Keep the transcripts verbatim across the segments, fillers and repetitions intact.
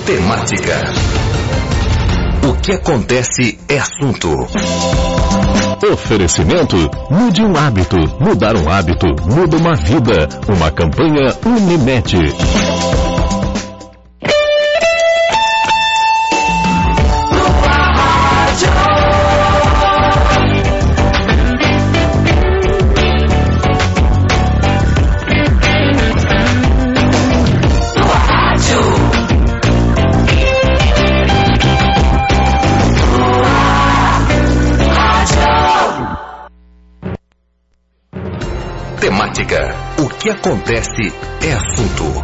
Temática. O que acontece é assunto. Oferecimento: mude um hábito. Mudar um hábito muda uma vida. Uma campanha Unimed. Temática. O que acontece é assunto.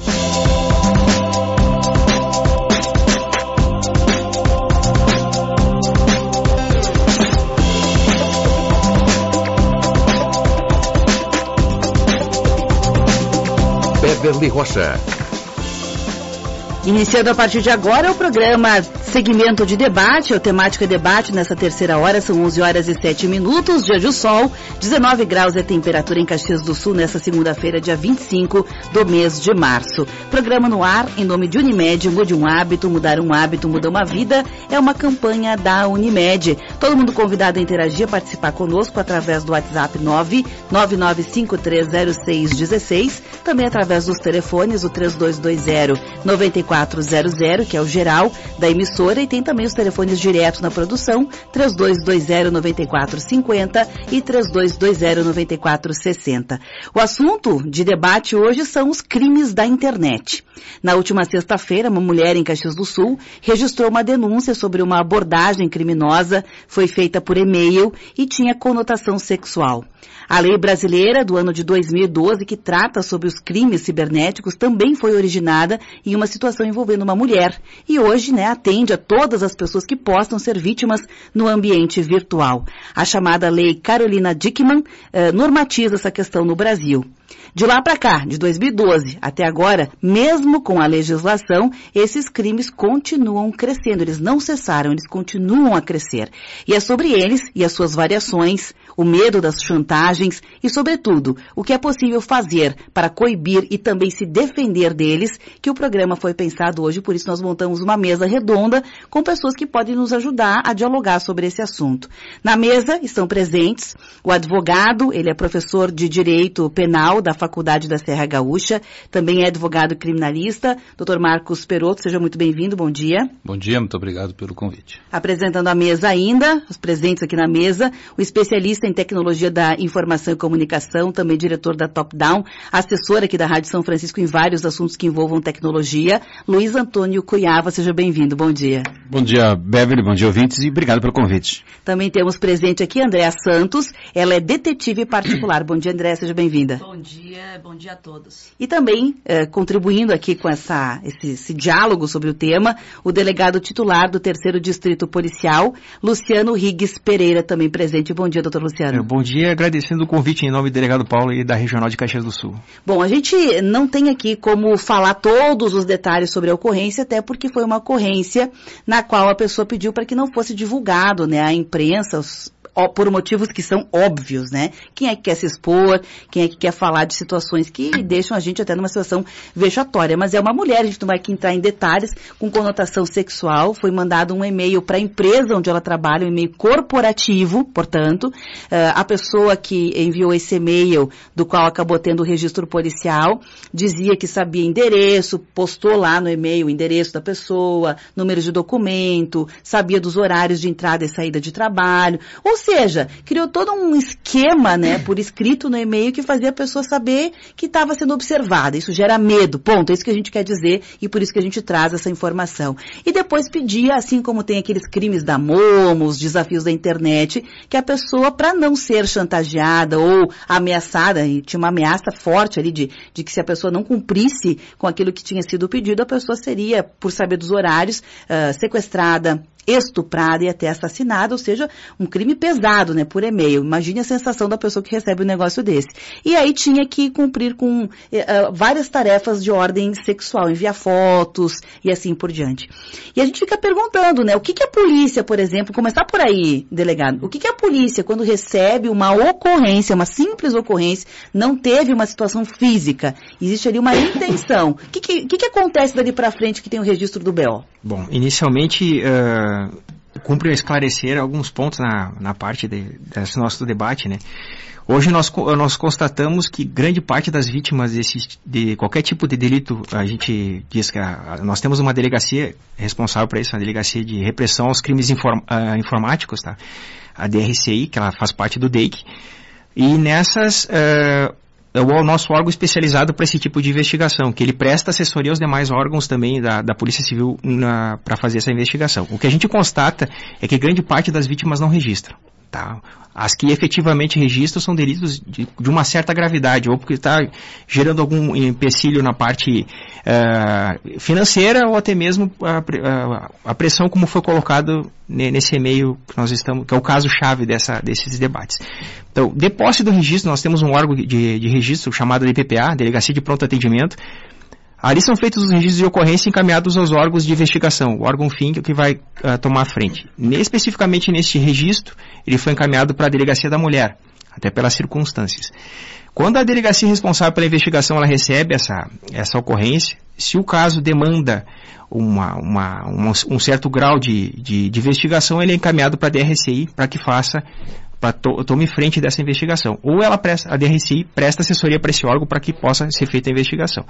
Beverly Rocha. Iniciando a partir de agora o programa Segmento de Debate, ou Temática Debate, nessa terceira hora, são onze horas e sete minutos, dia de sol, dezenove graus é a temperatura em Caxias do Sul, nessa segunda-feira, dia vinte e cinco do mês de março. Programa no ar, em nome de Unimed, mude um hábito, mudar um hábito, muda uma vida, é uma campanha da Unimed. Todo mundo convidado a interagir, a participar conosco através do WhatsApp nove nove nove cinco três zero seis um seis, também através dos telefones, o três dois dois zero nove quatro zero zero, que é o geral da emissora, e tem também os telefones diretos na produção, três dois dois zero nove quatro cinco zero e três dois dois zero nove quatro seis zero. O assunto de debate hoje são os crimes da internet. Na última sexta-feira, uma mulher em Caxias do Sul registrou uma denúncia sobre uma abordagem criminosa, foi feita por e-mail e tinha conotação sexual. A lei brasileira do ano de dois mil e doze, que trata sobre os crimes cibernéticos, também foi originada em uma situação envolvendo uma mulher e hoje, né, atende a todas as pessoas que possam ser vítimas no ambiente virtual. A chamada Lei Carolina Dickmann eh, normatiza essa questão no Brasil. De lá para cá, de dois mil e doze até agora, mesmo com a legislação, esses crimes continuam crescendo, eles não cessaram, eles continuam a crescer. E é sobre eles e as suas variações, o medo das chantagens e, sobretudo, o que é possível fazer para coibir e também se defender deles, que o programa foi pensado hoje, por isso nós montamos uma mesa redonda com pessoas que podem nos ajudar a dialogar sobre esse assunto. Na mesa estão presentes o advogado, ele é professor de Direito Penal da Faculdade da Serra Gaúcha, também é advogado criminalista, doutor Marcos Perotto, seja muito bem-vindo, bom dia. Bom dia, muito obrigado pelo convite. Apresentando a mesa ainda, os presentes aqui na mesa, o especialista em tecnologia da informação e comunicação, também diretor da Top Down, assessor aqui da Rádio São Francisco em vários assuntos que envolvam tecnologia, Luiz Antônio Cunhava, seja bem-vindo, bom dia. Bom dia, Beverly, bom dia, ouvintes, e obrigado pelo convite. Também temos presente aqui a Andréa Santos, ela é detetive particular. Bom dia, Andréa, seja bem-vinda. Bom dia, bom dia a todos. E também, eh, contribuindo aqui com essa, esse, esse diálogo sobre o tema, o delegado titular do terceiro Distrito Policial, Luciano Riggs Pereira, também presente. Bom dia, doutor Luciano. É, bom dia, agradecendo o convite em nome do delegado Paulo e da Regional de Caxias do Sul. Bom, a gente não tem aqui como falar todos os detalhes sobre a ocorrência, até porque foi uma ocorrência na qual a pessoa pediu para que não fosse divulgado, né, à imprensa, os por motivos que são óbvios, né? Quem é que quer se expor, quem é que quer falar de situações que deixam a gente até numa situação vexatória. Mas é uma mulher, a gente não vai aqui entrar em detalhes, com conotação sexual. Foi mandado um e-mail para a empresa onde ela trabalha, um e-mail corporativo, portanto. Uh, a pessoa que enviou esse e-mail, do qual acabou tendo o registro policial, dizia que sabia endereço, postou lá no e-mail o endereço da pessoa, número de documento, sabia dos horários de entrada e saída de trabalho. Ou seja, criou todo um esquema, né, por escrito no e-mail que fazia a pessoa saber que estava sendo observada. Isso gera medo, ponto. É isso que a gente quer dizer e por isso que a gente traz essa informação. E depois pedia, assim como tem aqueles crimes da Momo, os desafios da internet, que a pessoa, para não ser chantageada ou ameaçada, e tinha uma ameaça forte ali de, de que se a pessoa não cumprisse com aquilo que tinha sido pedido, a pessoa seria, por saber dos horários, uh, sequestrada, estuprada e até assassinada, ou seja, um crime pesado, né, por e-mail. Imagine a sensação da pessoa que recebe um negócio desse. E aí tinha que cumprir com uh, várias tarefas de ordem sexual, enviar fotos e assim por diante. E a gente fica perguntando, né, o que que a polícia, por exemplo, começar por aí, delegado, o que que a polícia, quando recebe uma ocorrência, uma simples ocorrência, não teve uma situação física, existe ali uma intenção, o que que, que que acontece dali para frente que tem o registro do B O? Bom, inicialmente, uh, cumpre esclarecer alguns pontos na, na parte de, desse nosso debate, né? Hoje nós, nós constatamos que grande parte das vítimas desse, de qualquer tipo de delito, a gente diz que a, a, nós temos uma delegacia responsável para isso, uma delegacia de repressão aos crimes inform, uh, informáticos, tá? A D R C I, que ela faz parte do D E I C, e nessas... Uh, é o nosso órgão especializado para esse tipo de investigação, que ele presta assessoria aos demais órgãos também da, da Polícia Civil para fazer essa investigação. O que a gente constata é que grande parte das vítimas não registram. Tá? As que efetivamente registram são delitos de, de uma certa gravidade, ou porque está gerando algum empecilho na parte uh, financeira, ou até mesmo a, a, a pressão como foi colocado nesse e-mail que nós estamos, que é o caso-chave dessa, desses debates. Então, de posse do registro, nós temos um órgão de, de registro chamado D P P A, Delegacia de Pronto Atendimento. Ali são feitos os registros de ocorrência encaminhados aos órgãos de investigação, o órgão fim que vai uh, tomar a frente. Especificamente neste registro, ele foi encaminhado para a Delegacia da Mulher, até pelas circunstâncias. Quando a delegacia responsável pela investigação ela recebe essa, essa ocorrência, se o caso demanda uma, uma, uma, um certo grau de, de, de investigação, ele é encaminhado para a D R C I para que faça, para to, tome frente dessa investigação. Ou ela presta, a D R C I presta assessoria para esse órgão para que possa ser feita a investigação.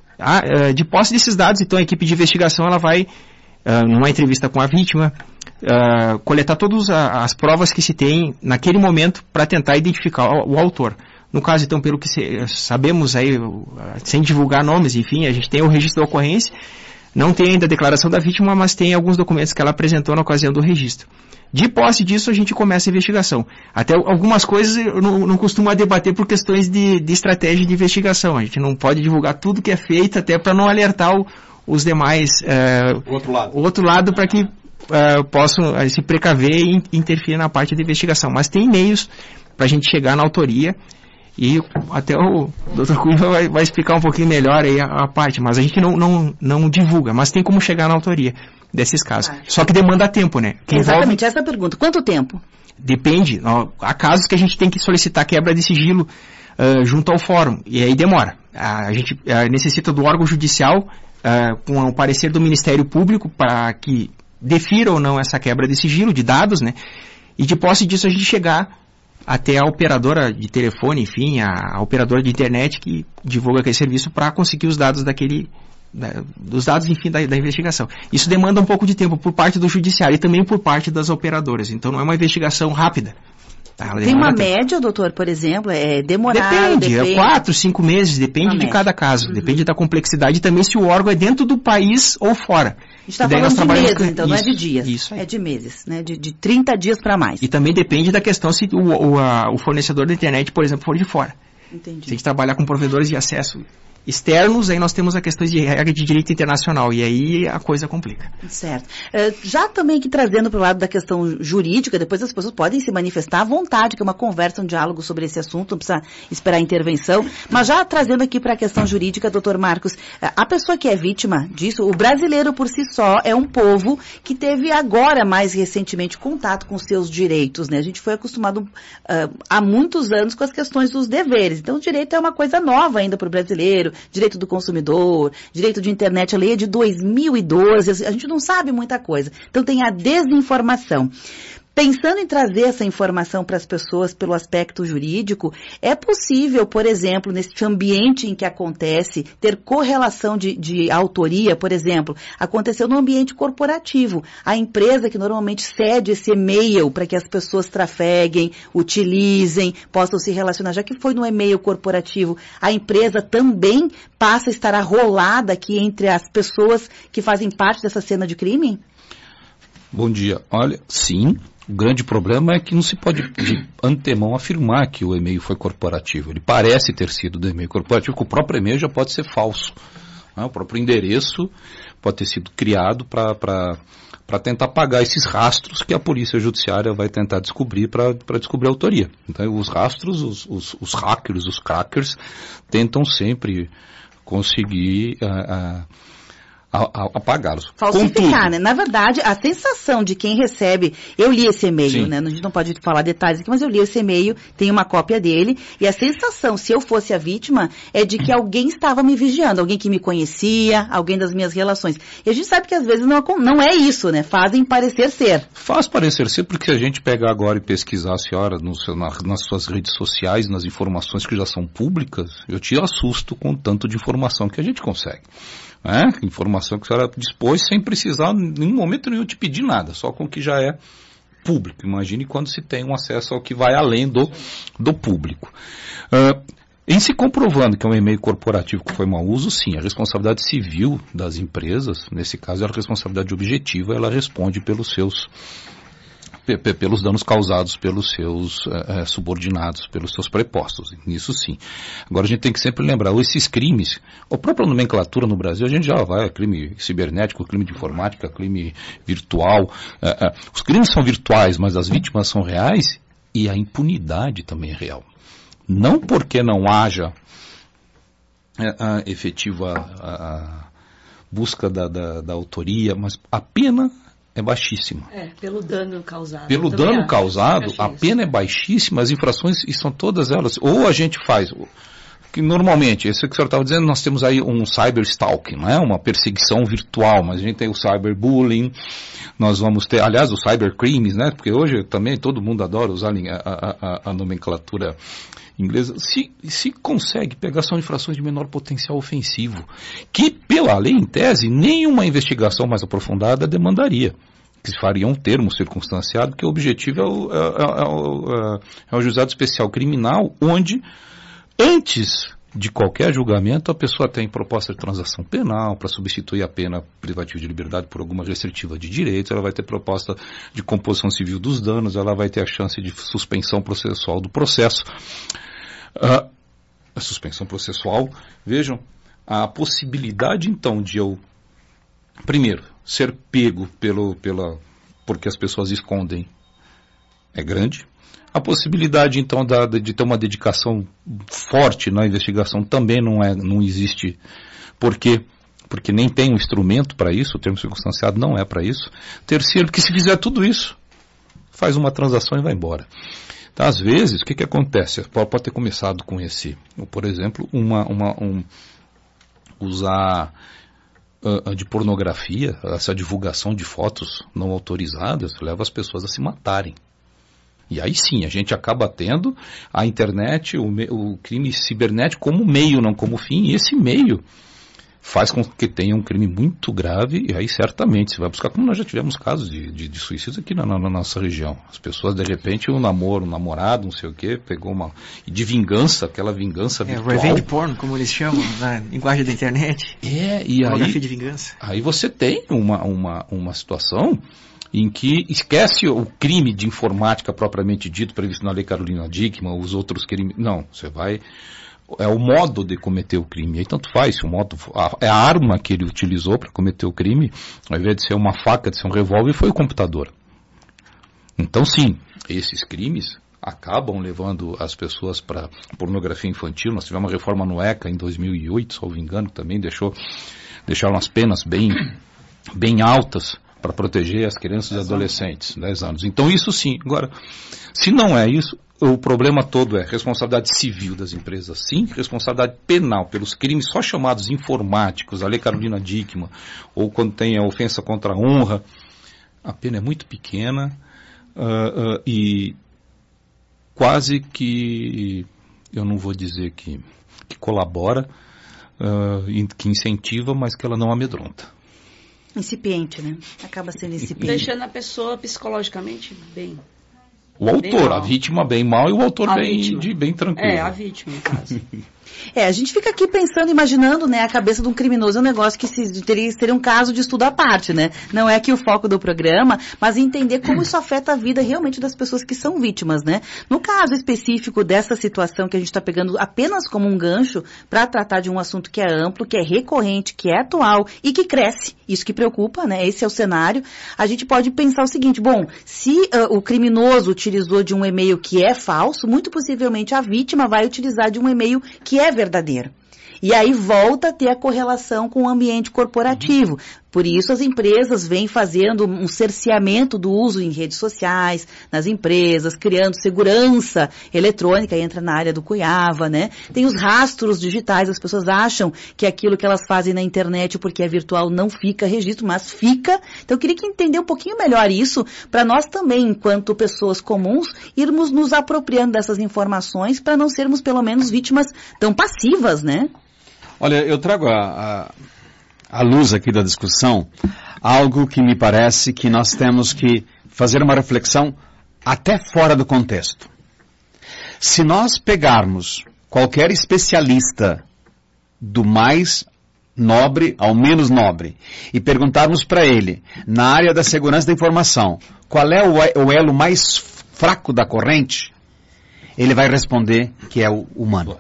Ah, de posse desses dados, então, a equipe de investigação ela vai, uh, numa entrevista com a vítima, uh, coletar todas as provas que se tem naquele momento para tentar identificar o, o autor. No caso, então, pelo que se, sabemos aí, uh, sem divulgar nomes, enfim, a gente tem o registro da ocorrência, não tem ainda a declaração da vítima, mas tem alguns documentos que ela apresentou na ocasião do registro. De posse disso, a gente começa a investigação. Até algumas coisas eu não, não costumo debater por questões de, de estratégia de investigação. A gente não pode divulgar tudo que é feito, até para não alertar o, os demais... É, o outro lado. O outro lado para que é, possam é, se precaver e interferir na parte da investigação. Mas tem meios para a gente chegar na autoria e até o doutor Cunha vai, vai explicar um pouquinho melhor aí a, a parte, mas a gente não, não, não divulga, mas tem como chegar na autoria desses casos. Ah, só que demanda tempo, né? Que exatamente, envolve... essa pergunta. Quanto tempo? Depende. Ó, há casos que a gente tem que solicitar quebra de sigilo uh, junto ao fórum, e aí demora. A, a gente uh, necessita do órgão judicial uh, com o parecer do Ministério Público para que defira ou não essa quebra de sigilo, de dados, né? E de posse disso a gente chegar até a operadora de telefone, enfim, a, a operadora de internet que divulga aquele serviço para conseguir os dados daquele... Da, dos dados, enfim, da, da investigação. Isso demanda um pouco de tempo por parte do judiciário e também por parte das operadoras. Então não é uma investigação rápida. Tá? Tem uma tempo. média, doutor, por exemplo? É demorado? Depende, depende. é quatro, cinco meses, depende uma de média. Cada caso. Uhum. Depende da complexidade e também se o órgão é dentro do país ou fora. A gente está falando de meses, com... então, isso, não é de dias. Isso é de meses, né? De, de trinta dias para mais. E também depende da questão se o, o, a, o fornecedor da internet, por exemplo, for de fora. Entendi. Se a gente trabalhar com provedores de acesso externos, aí nós temos a questão de regra de direito internacional, e aí a coisa complica. Certo. Uh, já também aqui trazendo para o lado da questão jurídica, depois as pessoas podem se manifestar à vontade, que é uma conversa, um diálogo sobre esse assunto, não precisa esperar a intervenção, mas já trazendo aqui para a questão jurídica, doutor Marcos, a pessoa que é vítima disso, o brasileiro por si só é um povo que teve agora, mais recentemente, contato com seus direitos, né? A gente foi acostumado uh, há muitos anos com as questões dos deveres, então o direito é uma coisa nova ainda para o brasileiro, direito do consumidor, direito de internet, a lei é de dois mil e doze, a gente não sabe muita coisa. Então tem a desinformação. Pensando em trazer essa informação para as pessoas pelo aspecto jurídico, é possível, por exemplo, nesse ambiente em que acontece, ter correlação de, de autoria, por exemplo, aconteceu no ambiente corporativo. A empresa que normalmente cede esse e-mail para que as pessoas trafeguem, utilizem, possam se relacionar, já que foi no e-mail corporativo, a empresa também passa a estar arrolada aqui entre as pessoas que fazem parte dessa cena de crime? Bom dia. Olha, sim. O grande problema é que não se pode de antemão afirmar que o e-mail foi corporativo. Ele parece ter sido do e-mail corporativo, porque o próprio e-mail já pode ser falso. Né? O próprio endereço pode ter sido criado para para tentar apagar esses rastros que a polícia judiciária vai tentar descobrir para descobrir a autoria. Então, os rastros, os, os, os hackers, os crackers, tentam sempre conseguir uh, uh, apagá-los. Falsificar, Contudo, né? Na verdade, a sensação de quem recebe... Eu li esse e-mail, sim. né? A gente não pode falar detalhes aqui, mas eu li esse e-mail, tenho uma cópia dele, e a sensação, se eu fosse a vítima, é de que alguém estava me vigiando, alguém que me conhecia, alguém das minhas relações. E a gente sabe que às vezes não, não é isso, né? Fazem parecer ser. Faz parecer ser, porque se a gente pegar agora e pesquisar a senhora no seu, na, nas suas redes sociais, nas informações que já são públicas, eu te assusto com o tanto de informação que a gente consegue. É, informação que a senhora dispôs sem precisar em nenhum momento nenhum te pedir nada, só com o que já é público. Imagine quando se tem um acesso ao que vai além do, do público. Uh, em se comprovando que é um e-mail corporativo que foi mau uso, sim, a responsabilidade civil das empresas, nesse caso é a responsabilidade objetiva, ela responde pelos seus... pelos danos causados pelos seus uh, subordinados, pelos seus prepostos. Isso sim. Agora a gente tem que sempre lembrar, esses crimes, a própria nomenclatura no Brasil, a gente já vai, crime cibernético, crime de informática, crime virtual. Uh, uh, os crimes são virtuais, mas as vítimas são reais e a impunidade também é real. Não porque não haja uh, uh, efetiva uh, busca da, da, da autoria, mas a pena é baixíssima. É, pelo dano causado. Pelo dano causado, a pena é baixíssima, as infrações são todas elas. Ou a gente faz, que normalmente, isso que o senhor estava dizendo, nós temos aí um cyberstalking, não é? Uma perseguição virtual, mas a gente tem o cyberbullying, nós vamos ter, aliás, os cybercrimes, né? Porque hoje também todo mundo adora usar a, a, a, a nomenclatura inglesa. Se, se consegue pegar, são infrações de menor potencial ofensivo, que pela lei, em tese, nenhuma investigação mais aprofundada demandaria. Que faria um termo circunstanciado, porque o objetivo é o, é, é, é, o, é o juizado especial criminal, onde, antes de qualquer julgamento, a pessoa tem proposta de transação penal para substituir a pena privativa de liberdade por alguma restritiva de direitos, ela vai ter proposta de composição civil dos danos, ela vai ter a chance de suspensão processual do processo. Uh, a suspensão processual, vejam, a possibilidade então de eu, primeiro, ser pego pelo, pela, porque as pessoas escondem é grande. A possibilidade, então, da, de ter uma dedicação forte na investigação também não, é, não existe. Por quê? Porque nem tem um instrumento para isso, o termo circunstanciado não é para isso. Terceiro, porque se fizer tudo isso, faz uma transação e vai embora. Então, às vezes, o que, que acontece? Pode, pode ter começado com esse, por exemplo, uma, uma, um, usar uh, de pornografia, essa divulgação de fotos não autorizadas, leva as pessoas a se matarem. E aí sim, a gente acaba tendo a internet, o, o crime cibernético como meio, não como fim, e esse meio faz com que tenha um crime muito grave, e aí certamente você vai buscar, como nós já tivemos casos de, de, de suicídios aqui na, na, na nossa região. As pessoas, de repente, um namoro, um namorado, não sei o quê, pegou uma... E de vingança, aquela vingança virtual. É, revenge porn, como eles chamam, na linguagem da internet. É, e aí... de vingança. Aí você tem uma, uma, uma situação em que esquece o crime de informática propriamente dito, previsto na Lei Carolina Dickmann, os outros crimes... Não, você vai... É o modo de cometer o crime. Aí tanto faz, o modo, a, é a arma que ele utilizou para cometer o crime, ao invés de ser uma faca, de ser um revólver, foi o computador. Então sim, esses crimes acabam levando as pessoas para pornografia infantil. Nós tivemos uma reforma no ECA em dois mil e oito, salvo engano, que também deixou, deixaram as penas bem, bem altas para proteger as crianças e adolescentes, dez anos. Então isso sim. Agora, se não é isso, o problema todo é responsabilidade civil das empresas, sim, responsabilidade penal pelos crimes só chamados informáticos, a Lei Carolina Dickmann, ou quando tem a ofensa contra a honra, a pena é muito pequena uh, uh, e quase que, eu não vou dizer que, que colabora, uh, que incentiva, mas que ela não amedronta. Incipiente, né? Acaba sendo incipiente. Deixando a pessoa psicologicamente bem. O autor, a vítima bem mal e o autor a bem, vítima. de, bem tranquilo. É, a vítima, no caso. É, a gente fica aqui pensando, imaginando, né, a cabeça de um criminoso é um negócio que se, teria, seria um caso de estudo à parte, né? Não é aqui o foco do programa, mas entender como isso afeta a vida realmente das pessoas que são vítimas, né? No caso específico dessa situação que a gente está pegando apenas como um gancho para tratar de um assunto que é amplo, que é recorrente, que é atual e que cresce, isso que preocupa, né? Esse é o cenário. A gente pode pensar o seguinte, bom, se uh, o criminoso utilizou de um e-mail que é falso, muito possivelmente a vítima vai utilizar de um e-mail que é verdadeiro. E aí volta a ter a correlação com o ambiente corporativo. Por isso as empresas vêm fazendo um cerceamento do uso em redes sociais, nas empresas, criando segurança eletrônica, entra na área do Cuiava, né? Tem os rastros digitais, as pessoas acham que aquilo que elas fazem na internet, porque é virtual, não fica registro, mas fica. Então eu queria que entender um pouquinho melhor isso, para nós também, enquanto pessoas comuns, irmos nos apropriando dessas informações, para não sermos pelo menos vítimas tão passivas, né? Olha, eu trago a, a, a luz aqui da discussão algo que me parece que nós temos que fazer uma reflexão até fora do contexto. Se nós pegarmos qualquer especialista do mais nobre ao menos nobre e perguntarmos para ele, na área da segurança da informação, qual é o, o elo mais fraco da corrente, ele vai responder que é o humano.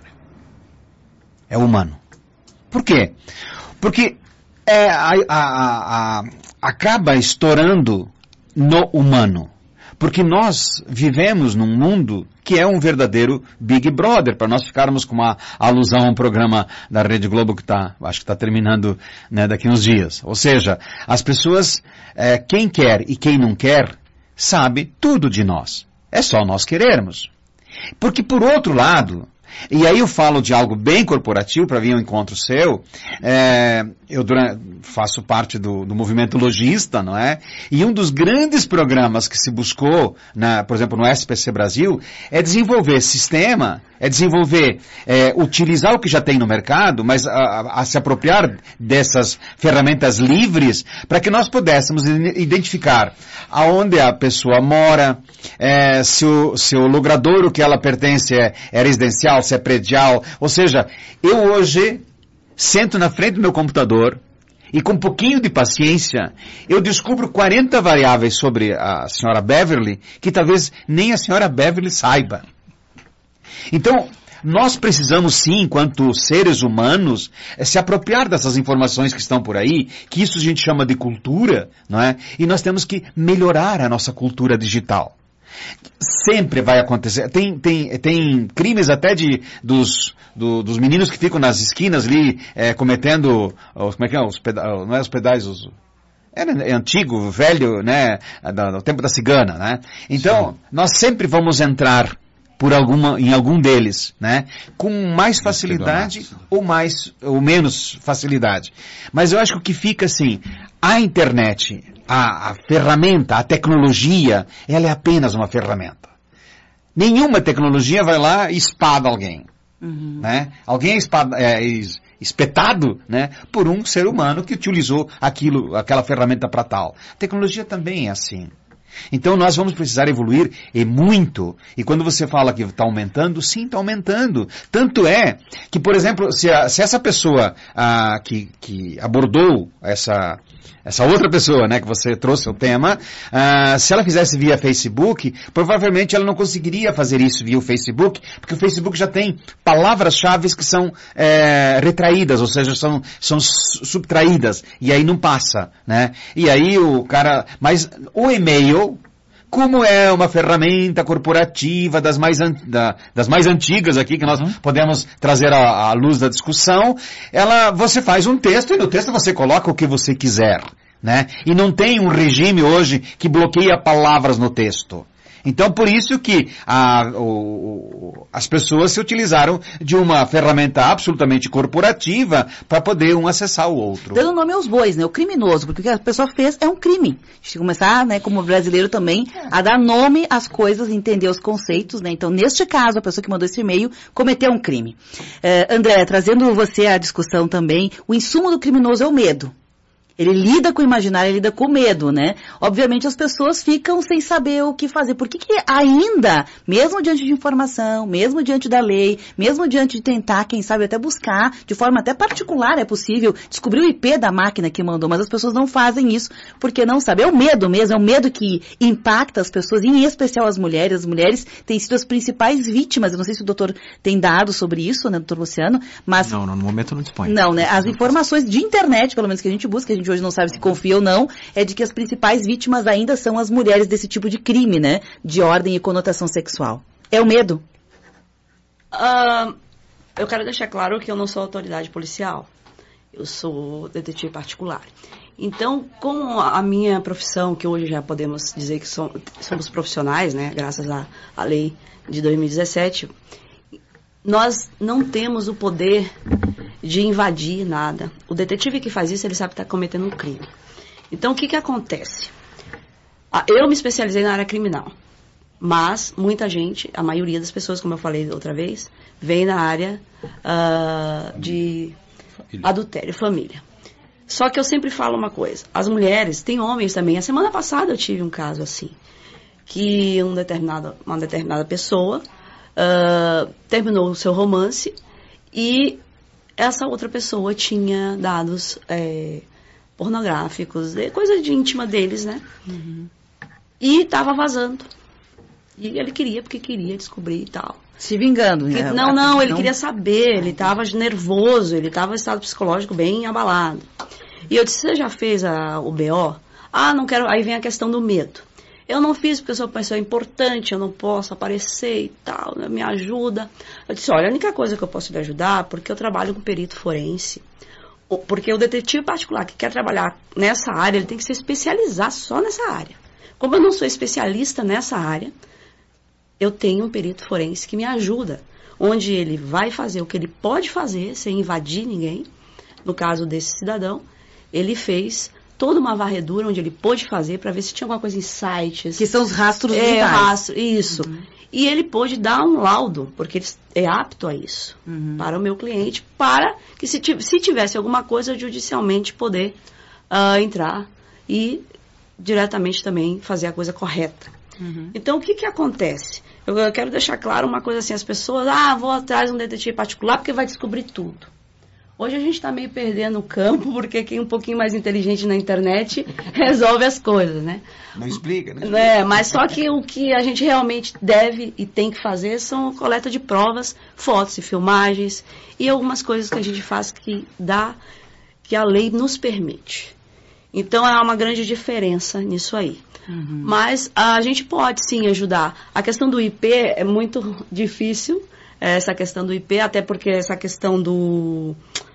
É o humano. Por quê? Porque é, a, a, a, acaba estourando no humano. Porque nós vivemos num mundo que é um verdadeiro Big Brother, para nós ficarmos com uma alusão a um programa da Rede Globo que está, acho que está terminando, né, daqui uns dias. Ou seja, as pessoas, é, quem quer e quem não quer, sabe tudo de nós. É só nós querermos. Porque por outro lado, e aí eu falo de algo bem corporativo para vir ao encontro seu, é, eu durante, faço parte do, do movimento lojista, não é? E um dos grandes programas que se buscou, na, por exemplo, no S P C Brasil, é desenvolver sistema, é desenvolver, é, utilizar o que já tem no mercado, mas a, a, a se apropriar dessas ferramentas livres para que nós pudéssemos identificar aonde a pessoa mora, é, se, o, se o logradouro que ela pertence é, é residencial, se é predial. Ou seja, eu hoje sento na frente do meu computador e com um pouquinho de paciência eu descubro quarenta variáveis sobre a senhora Beverly que talvez nem a senhora Beverly saiba. Então, nós precisamos sim, enquanto seres humanos, se apropriar dessas informações que estão por aí, que isso a gente chama de cultura, não é? E nós temos que melhorar a nossa cultura digital. Sempre vai acontecer. Tem, tem, tem crimes até de, dos, do, dos meninos que ficam nas esquinas ali, é, cometendo, os, como é que é, os peda, não é os pedais, os, é, é antigo, velho, né, do, do tempo da cigana, né? Então, sim, nós sempre vamos entrar por alguma, em algum deles, né? Com mais facilidade ou mais, ou menos facilidade. Mas eu acho que o que fica assim, a internet, a, a ferramenta, a tecnologia, ela é apenas uma ferramenta. Nenhuma tecnologia vai lá e espada alguém, uhum, né? Alguém é, espada, é espetado, né? Por um ser humano que utilizou aquilo, aquela ferramenta para tal. A tecnologia também é assim. Então nós vamos precisar evoluir e muito. E quando você fala que está aumentando, sim, está aumentando. Tanto é que, por exemplo, se, a, se essa pessoa ah, que, que abordou essa, essa outra pessoa, né, que você trouxe o tema, ah, se ela fizesse via Facebook, provavelmente ela não conseguiria fazer isso via o Facebook, porque o Facebook já tem palavras-chave que são é, retraídas, ou seja, são, são subtraídas, e aí não passa, né? E aí o cara... Mas o e-mail, como é uma ferramenta corporativa das mais, an, da, das mais antigas aqui, que nós uhum. podemos trazer à, à luz da discussão, ela, você faz um texto e no texto você coloca o que você quiser, né? E não tem um regime hoje que bloqueia palavras no texto. Então, por isso que a, o, as pessoas se utilizaram de uma ferramenta absolutamente corporativa para poder um acessar o outro. Dando nome aos bois, né? O criminoso, porque o que a pessoa fez é um crime. A gente tem que começar, né, como brasileiro também, a dar nome às coisas, entender os conceitos, né? Então, neste caso, a pessoa que mandou esse e-mail cometeu um crime. Uh, André, trazendo você à discussão também, o insumo do criminoso é o medo. Ele lida com o imaginário, ele lida com o medo, né? Obviamente as pessoas ficam sem saber o que fazer. Por que que ainda, mesmo diante de informação, mesmo diante da lei, mesmo diante de tentar, quem sabe, até buscar, de forma até particular, é possível, descobrir o I P da máquina que mandou, mas as pessoas não fazem isso porque não sabem. É o medo mesmo, é o medo que impacta as pessoas, em especial as mulheres. As mulheres têm sido as principais vítimas. Eu não sei se o doutor tem dados sobre isso, né, doutor Luciano, mas... Não, não, no momento não dispõe. Não, né? As informações de internet, pelo menos que a gente busca, a gente hoje não sabe se confia ou não, é de que as principais vítimas ainda são as mulheres desse tipo de crime, né? De ordem e conotação sexual. É o medo? Uh, eu quero deixar claro que eu não sou autoridade policial. Eu sou detetive particular. Então, com a minha profissão, que hoje já podemos dizer que somos profissionais, né? Graças à, à lei de dois mil e dezessete, nós não temos o poder de invadir nada. O detetive que faz isso, ele sabe que está cometendo um crime. Então, o que que acontece? Eu me especializei na área criminal, mas muita gente, a maioria das pessoas, como eu falei outra vez, vem na área uh, de família. Adultério, família. Só que eu sempre falo uma coisa, as mulheres, tem homens também. A semana passada eu tive um caso assim, que um determinado, uma determinada pessoa uh, terminou o seu romance e essa outra pessoa tinha dados é, pornográficos, coisa de íntima deles, né? Uhum. E estava vazando. E ele queria, porque queria descobrir e tal. Se vingando, né? Que, não, não, ele não... queria saber, ele estava nervoso, ele estava em estado psicológico bem abalado. E eu disse, você já fez a, o B O? Ah, não quero, aí vem a questão do medo. Eu não fiz porque eu sou uma pessoa importante, eu não posso aparecer e tal, né, me ajuda. Eu disse, olha, a única coisa que eu posso lhe ajudar, porque eu trabalho com perito forense, porque o detetive particular que quer trabalhar nessa área, ele tem que se especializar só nessa área. Como eu não sou especialista nessa área, eu tenho um perito forense que me ajuda, onde ele vai fazer o que ele pode fazer, sem invadir ninguém. No caso desse cidadão, ele fez toda uma varredura onde ele pôde fazer para ver se tinha alguma coisa em sites. Que são os rastros é, digitais. Rastro, isso. Uhum. E ele pôde dar um laudo, porque ele é apto a isso, uhum. para o meu cliente, para que se, se tivesse alguma coisa, judicialmente poder uh, entrar e diretamente também fazer a coisa correta. Uhum. Então, o que que acontece? Eu, eu quero deixar claro uma coisa assim, as pessoas, ah, vou atrás de um detetive particular porque vai descobrir tudo. Hoje a gente está meio perdendo o campo, porque quem é um pouquinho mais inteligente na internet resolve as coisas, né? Não explica, né? É, mas só que o que a gente realmente deve e tem que fazer são a coleta de provas, fotos e filmagens e algumas coisas que a gente faz que dá, que a lei nos permite. Então há uma grande diferença nisso aí. Uhum. Mas a gente pode sim ajudar. A questão do I P é muito difícil, essa questão do I P, até porque essa questão do...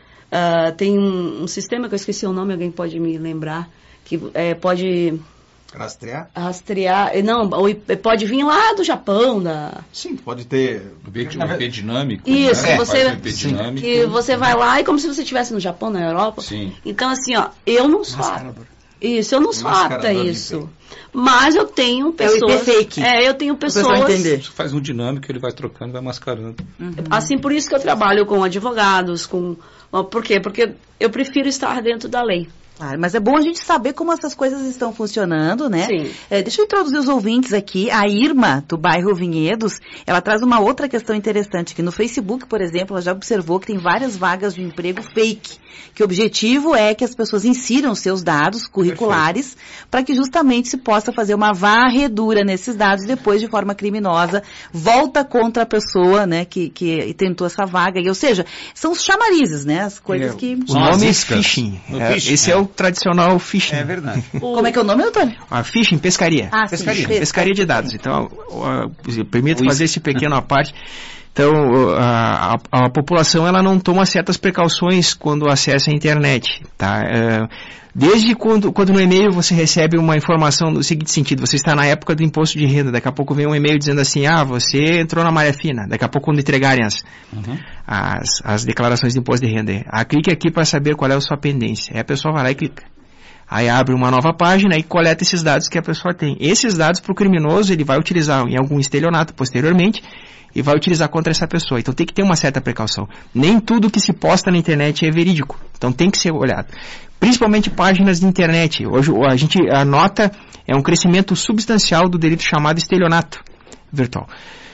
Uh, tem um, um sistema que eu esqueci o nome, alguém pode me lembrar, que é, pode... Rastrear? Rastrear, não, o I P pode vir lá do Japão, da... Sim, pode ter... O I P dinâmico. Isso, né? você, um I P dinâmico. que você vai lá e como se você estivesse no Japão, na Europa. Sim. Então, assim, ó, eu não sou apta. Isso, eu não sou apta a isso. Mas eu tenho pessoas... É o I P fake. É, eu tenho pessoas... Você faz um dinâmico, ele vai trocando, vai mascarando. Uhum. Assim, por isso que eu trabalho com advogados, com... Por quê? Porque eu prefiro estar dentro da lei. Ah, mas é bom a gente saber como essas coisas estão funcionando, né? Sim. É, deixa eu introduzir os ouvintes aqui. A Irma, do bairro Vinhedos, ela traz uma outra questão interessante, que no Facebook, por exemplo, ela já observou que tem várias vagas de emprego fake, que o objetivo é que as pessoas insiram seus dados curriculares para que justamente se possa fazer uma varredura nesses dados e depois, de forma criminosa, volta contra a pessoa, né, que, que tentou essa vaga. E, ou seja, são os chamarizes, né? As coisas é, que... O nome é phishing. É, phishing. Esse é, é o tradicional phishing. É verdade. Como é que é o nome, Antônio? A phishing, pescaria. Ah, pescaria. Sim, pescaria de dados. Então, permito fazer esse pequeno à parte. Então, a, a, a população ela não toma certas precauções quando acessa a internet, tá? É, desde quando, quando no e-mail você recebe uma informação no seguinte sentido, você está na época do imposto de renda, daqui a pouco vem um e-mail dizendo assim, ah, você entrou na malha fina, daqui a pouco quando entregarem as, uhum. as, as declarações de imposto de renda, ah, clique aqui para saber qual é a sua pendência. Aí a pessoa vai lá e clica. Aí abre uma nova página e coleta esses dados que a pessoa tem. Esses dados para o criminoso ele vai utilizar em algum estelionato posteriormente e vai utilizar contra essa pessoa. Então tem que ter uma certa precaução. Nem tudo que se posta na internet é verídico. Então tem que ser olhado. Principalmente páginas de internet. Hoje a gente anota é um crescimento substancial do delito chamado estelionato virtual.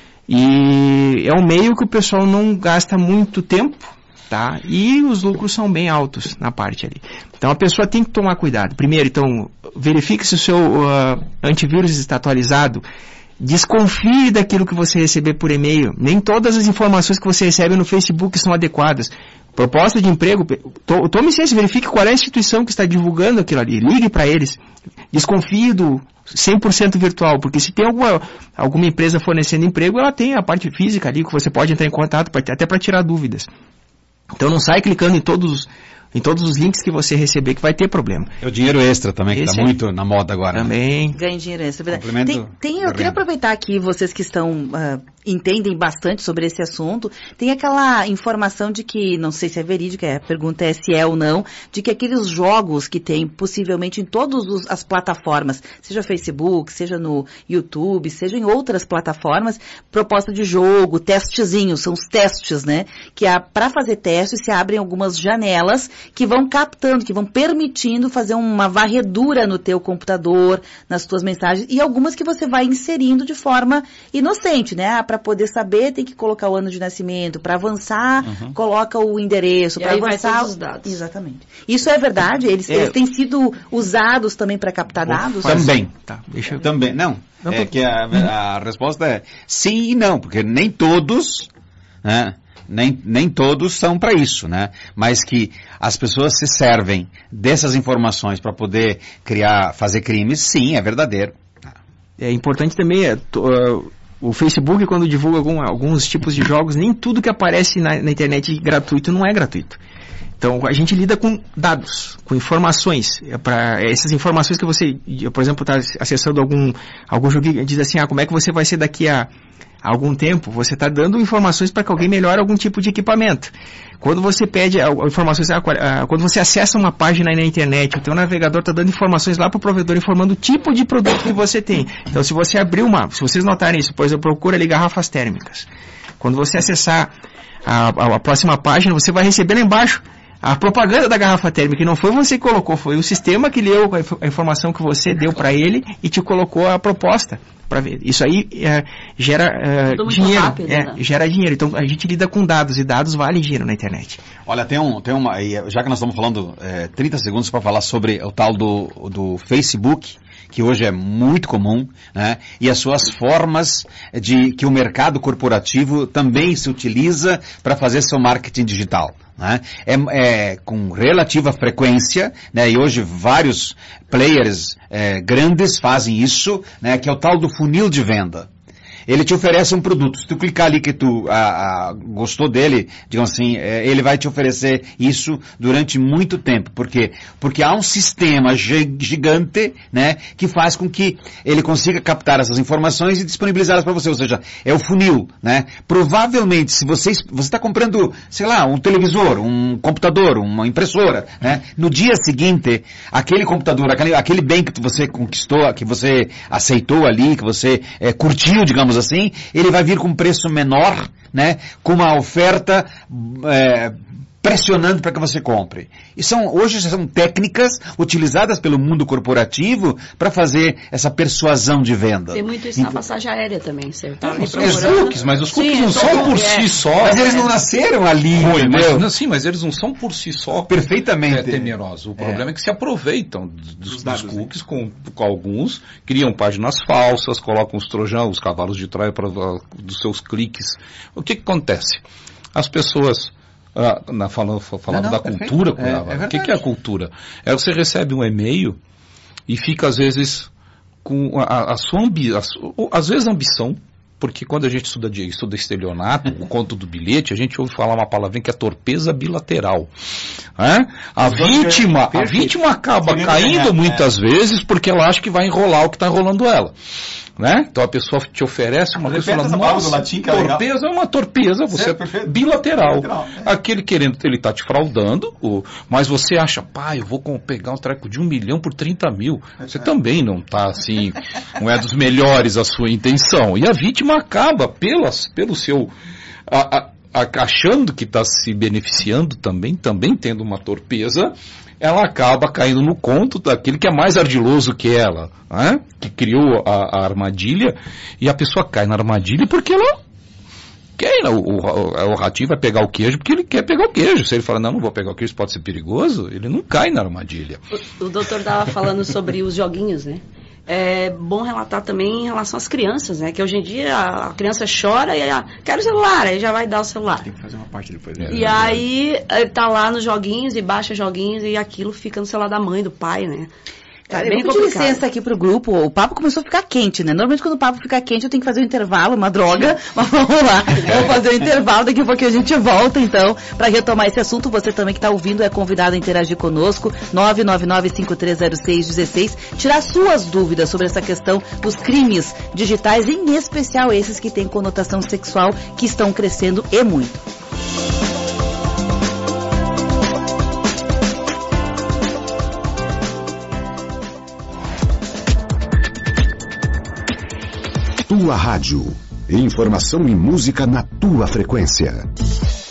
E é um meio que o pessoal não gasta muito tempo, tá? E os lucros são bem altos na parte ali. Então a pessoa tem que tomar cuidado. Primeiro, então, verifique se o seu uh, antivírus está atualizado. Desconfie daquilo que você receber por e-mail. Nem todas as informações que você recebe no Facebook são adequadas. Proposta de emprego, to, tome ciência, verifique qual é a instituição que está divulgando aquilo ali. Ligue para eles. Desconfie do cem por cento virtual, porque se tem alguma, alguma empresa fornecendo emprego, ela tem a parte física ali que você pode entrar em contato, até para tirar dúvidas. Então não sai clicando em todos, em todos os links que você receber, que vai ter problema. É o dinheiro extra também, que está é muito na moda agora. Também. Né? Ganha dinheiro extra, é verdade. Tem, tem, eu queria aproveitar aqui, vocês que estão... Uh, entendem bastante sobre esse assunto, tem aquela informação de que, não sei se é verídica, a pergunta é se é ou não, de que aqueles jogos que tem possivelmente em todas as plataformas, seja Facebook, seja no YouTube, seja em outras plataformas, proposta de jogo, testezinho, são os testes, né? Que para fazer testes se abrem algumas janelas que vão captando, que vão permitindo fazer uma varredura no teu computador, nas tuas mensagens, e algumas que você vai inserindo de forma inocente, né? Para poder saber, tem que colocar o ano de nascimento. Para avançar, uhum. coloca o endereço. Para avançar, vai todos os dados. Exatamente. Isso é verdade? Eles, é. eles têm sido usados também para captar dados? Também. Tá, deixa eu... Também. Não. não é tô... que a, a resposta é sim e não, porque nem todos, né? Nem, nem todos são para isso, né? Mas que as pessoas se servem dessas informações para poder criar, fazer crimes, sim, é verdadeiro. É importante também... É, uh, o Facebook, quando divulga algum, alguns tipos de jogos, nem tudo que aparece na, na internet gratuito não é gratuito. Então, a gente lida com dados, com informações. É pra, essas informações que você, por exemplo, está acessando algum, algum jogo e diz assim, ah, como é que você vai ser daqui a, a algum tempo? Você está dando informações para que alguém melhore algum tipo de equipamento. Quando você pede informações, quando você acessa uma página aí na internet, o teu navegador está dando informações lá para o provedor, informando o tipo de produto que você tem. Então, se você abrir uma, se vocês notarem isso, por exemplo, procura ali garrafas térmicas. Quando você acessar a, a, a próxima página, você vai receber lá embaixo a propaganda da garrafa térmica, e não foi você que colocou, foi o sistema que leu a informação que você deu para ele e te colocou a proposta para ver. Isso aí é, gera é, dinheiro, rápido, é, né? gera dinheiro. Então a gente lida com dados e dados valem dinheiro na internet. Olha, tem um, tem uma, já que nós estamos falando é, trinta segundos para falar sobre o tal do, do Facebook, que hoje é muito comum, né? E as suas formas de que o mercado corporativo também se utiliza para fazer seu marketing digital. Né? É, é com relativa frequência, né? E hoje vários players é, grandes fazem isso, né? Que é o tal do funil de venda. Ele te oferece um produto. Se tu clicar ali que tu a, a, gostou dele, digamos assim, é, ele vai te oferecer isso durante muito tempo. Por quê? Porque há um sistema gigante, né, que faz com que ele consiga captar essas informações e disponibilizá-las para você. Ou seja, é o funil, né? Provavelmente, se você você está comprando, sei lá, um televisor, um computador, uma impressora, né? No dia seguinte, aquele computador, aquele, aquele bem que você conquistou, que você aceitou ali, que você é, curtiu, digamos assim, ele vai vir com um preço menor, né, com uma oferta é, pressionando para que você compre. E são, hoje são técnicas utilizadas pelo mundo corporativo para fazer essa persuasão de venda. Tem muito isso então, na passagem aérea também, certo? Tá os cookies, mas os cookies sim, não são por é. si só. Mas eles não nasceram ali, Foi, mas, não, sim, mas eles não são por si só perfeitamente é, temerosos. O problema é. é que se aproveitam dos, dos cookies com, com alguns, criam páginas falsas, colocam os trojão, os cavalos de Troia para dos seus cliques. O que, que acontece? As pessoas Ah, na, falando falando não, não, da perfeito. cultura, é, é o que, que é a cultura? É você recebe um e-mail e fica às vezes com a, a sua ambição, às vezes ambição, porque quando a gente estuda, de, estuda estelionato, o conto do bilhete, a gente ouve falar uma palavrinha que é torpeza bilateral. É? A, vítima, a vítima acaba caindo muitas vezes porque ela acha que vai enrolar o que está enrolando ela. Né? Então a pessoa te oferece uma coisa e fala, nossa, latim, que é torpeza é uma torpeza, você é bilateral. bilateral. Aquele querendo, ele está te fraudando, o, mas você acha, pai, eu vou pegar um treco de um milhão por trinta mil. Você é. também não está assim, não é dos melhores a sua intenção. E a vítima acaba pelas, pelo seu... A, a, a, achando que está se beneficiando também, também tendo uma torpeza, ela acaba caindo no conto daquele que é mais ardiloso que ela, né? Que criou a, a armadilha, e a pessoa cai na armadilha porque ela quer, o, o, o ratinho vai pegar o queijo porque ele quer pegar o queijo. Se ele fala, não, não vou pegar o queijo, pode ser perigoso, ele não cai na armadilha. O, o doutor estava falando sobre os joguinhos, né? É bom relatar também em relação às crianças, né? Que hoje em dia a, a criança chora e a, quer o celular, aí já vai dar o celular. Tem que fazer uma parte depois. Né? E aí ele tá lá nos joguinhos e baixa joguinhos e aquilo fica no celular da mãe, do pai, né? Tá é, bem complicado. Licença aqui pro grupo, o papo começou a ficar quente, né? Normalmente quando o papo fica quente eu tenho que fazer um intervalo, uma droga, mas vamos lá, vamos fazer um intervalo, daqui a pouco a gente volta então, para retomar esse assunto. Você também que está ouvindo é convidado a interagir conosco, nove nove nove cinco três zero seis um seis, tirar suas dúvidas sobre essa questão dos crimes digitais, em especial esses que têm conotação sexual, que estão crescendo e muito. Tua Rádio. Informação e música na tua frequência.